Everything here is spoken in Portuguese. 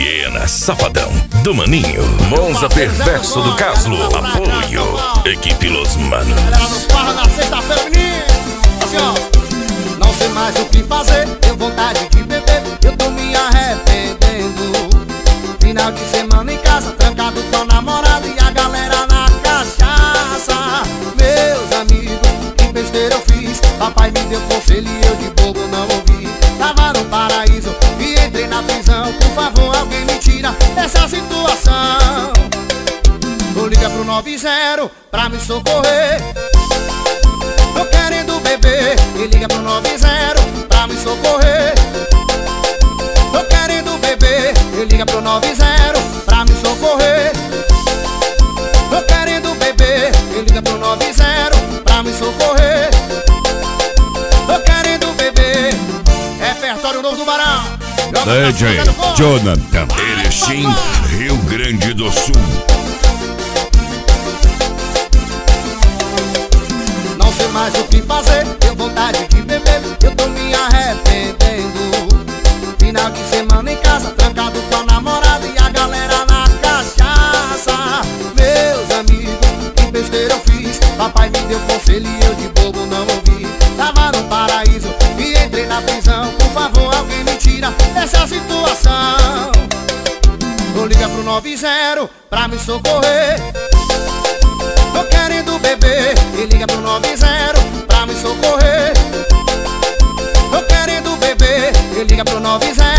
Hiena Safadão do Maninho, Monza Perverso do Caslo. Apoio, equipe Los Manos. Galera do Parra na sexta-feira, menino. Assim, ó. Não sei mais o que fazer, tenho vontade de beber, eu tô me arrependendo. Final de semana em casa, trancado com a namorada e a galera na cachaça. Meus amigos, que besteira eu fiz. Papai me deu conselho e eu de bobo não ouvi. Tava no paraíso e entrei na prisão. Por favor, alguém me tira dessa situação. Vou ligar pro 90 pra me socorrer. Tô querendo beber e liga pro 90 pra me socorrer. Tô querendo beber e liga pro 90 pra me socorrer. Tô querendo beber e liga pro 90 pra me socorrer. Tô querendo beber. Repertório novo do Barão. DJ Jonathan, Erechim, Rio Grande do Sul. Não sei mais o que fazer, tenho vontade de beber, eu tô me arrependendo. Final de semana em casa, trancado com a namorada e a galera na cachaça. Meus amigos, que besteira eu fiz. Papai me deu conselho e eu de bobo não ouvi. Tava no paraíso e entrei na prisão. Por favor, alguém me tira dessa situação. Vou ligar pro 90 pra me socorrer. Tô querendo beber e liga pro 90 pra me socorrer. Tô querendo beber e liga pro 90